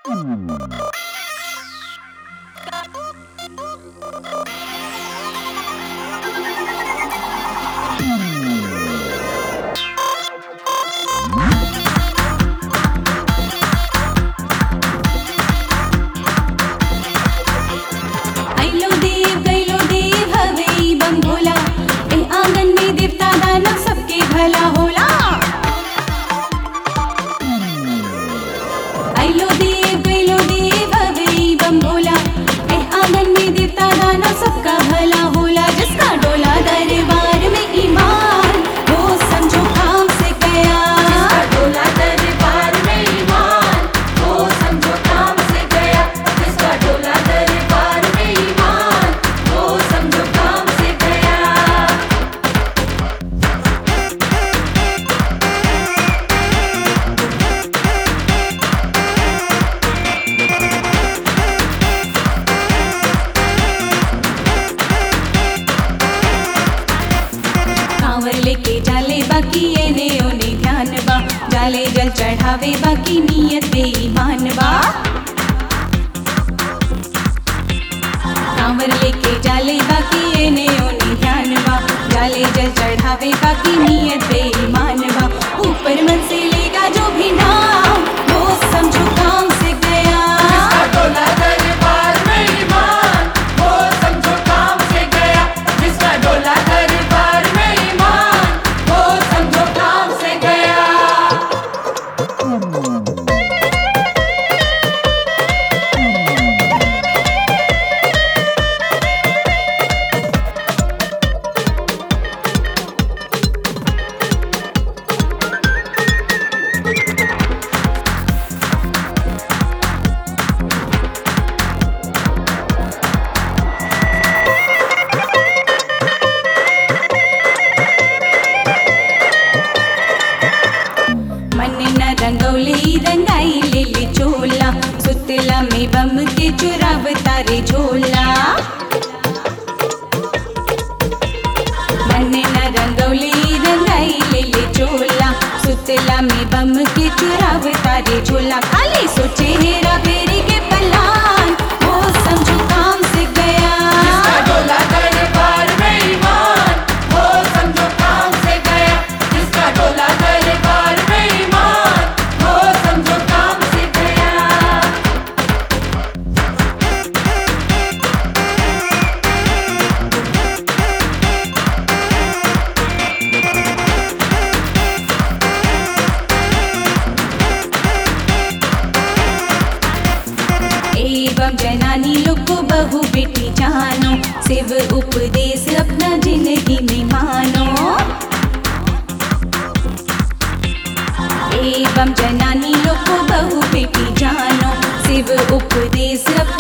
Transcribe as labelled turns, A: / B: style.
A: बाकी एने ओने ध्यान बा, जाले जल चढ़ावे बाकी नियत बेईमान बा। कांवर लेके जाले बाकी एने ओने ध्यान बा, जाले जल चढ़ावे बाकी नियत बेईमान बा। ऊपर मन से लेगा जो भी नाम वो समझो काम से गया।
B: जिसका डोला दरबार में ईमान वो समझो काम से गया। जिसका डोला दरबार में ईमान वो समझो काम से गया।
A: रंगौली रंगाई ले ले चोला, सुतला में बम के चुराव तारे झोला। मन न रंगौली रंगाई ले ले चोला, सुतला में बम के चुराव तारे झोला। खाली सोचे हेरा फेरी के पलान वो समझो काम से गया।
B: जिसका डोला दरबार में ईमान वो समझो काम से गया। जिसका डोला दरबार में ईमान वो समझो काम से गया।
A: एवं जनानी लोग को बहु बेटी जानो, शिव उपदेश अपना जिंदगी में मानो। एवं जनानी लोग को बहु बेटी जानो, शिव उपदेश